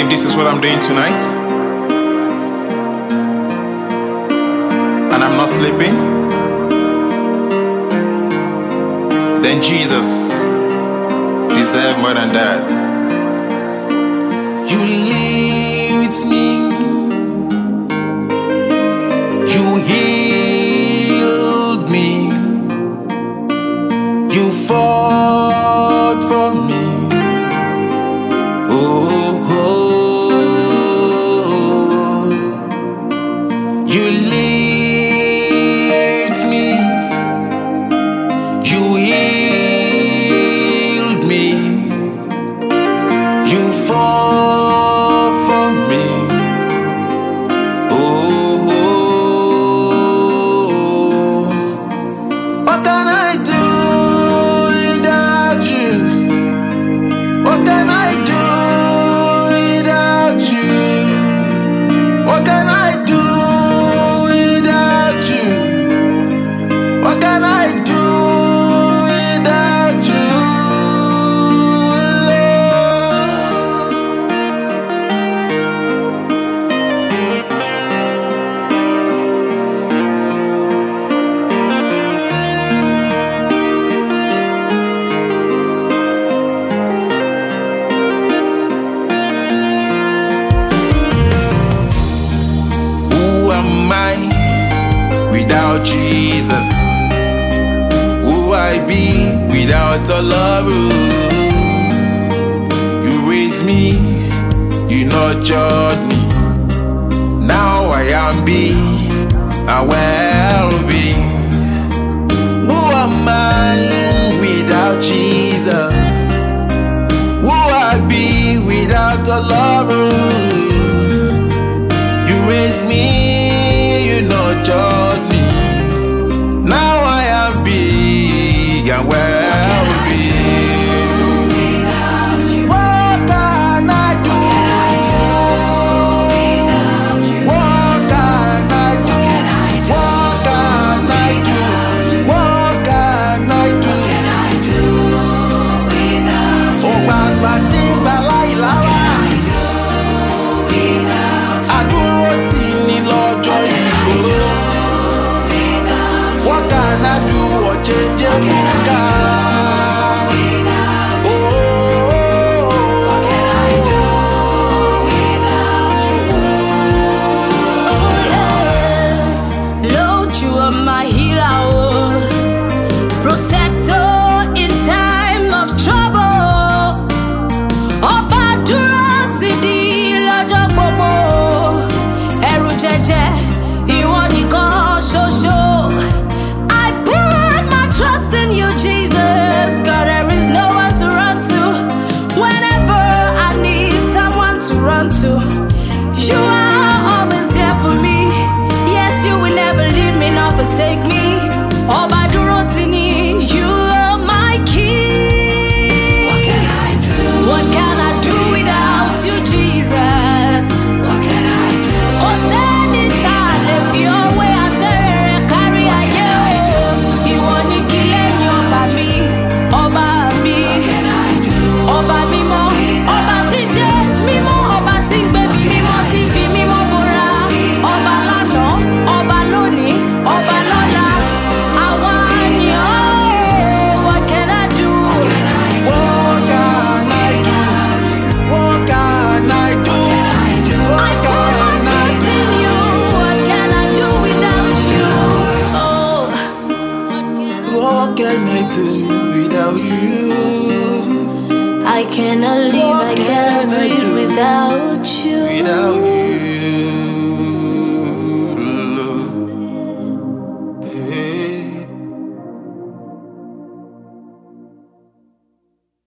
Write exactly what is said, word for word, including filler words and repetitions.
if this is what I'm doing tonight, and I'm not sleeping, then Jesus deserves more than that. You live with me, you healed me, you fought for me. Oh, oh, you lift me, you healed me, you fought for me. Oh, what can I do without you? What can I do? What can I do without you? What can I do without you, Who am I without Jesus? Who I be without your love? You raised me, you nurtured me. Now I am be, I will be. Who am I without Jesus? Who I be without your love? You raised me, you nurtured me. Now I am big and well being. What can I do? What can I do? What can I do? What can I do? Oh, Baba Timba Laila. Adúró tì ní lọ́jọ́ ìṣòro. What can I do? What change your mood? Oh, what can I do without you? Oh yeah, Lord, you are my healer, oh, protector in time of trouble. Ọba dúró tì ní lọ́jọ́ gbogbo. Ẹ̀rù jẹ̀jẹ̀, ìwọ nìkan ṣoṣo. I put my trust in you, Jesus. God, there is no one to run to. Whenever I need someone to run to, you are always there for me. Yes, you will never leave me nor forsake me. Ọba dúró tì ní, you are my king. What can I do? What can I do without you, Jesus? What can I do? Kò sẹ́ni tá a lè fi ọwé àtẹ̀rẹ̀ kárí ayé o. Ìwọ ni kí lẹ́yìn ọba mi, ọba mi, Can I do? ọba mímọ́, ọba tí ń jẹ́ mímọ́, ọba tí ń gbé mi mímọ́, tí ń fi mímọ́ bora. Ọba lánàá, ọba lónìí, ọba lọ́la. Àwa ni ọ́. What can I do? What can I do? What can I do? I What put my can I trust do? in you. What can I do without you? Oh, what can I What can I do without you? I cannot live, I What cannot can I breathe do without you. Without you.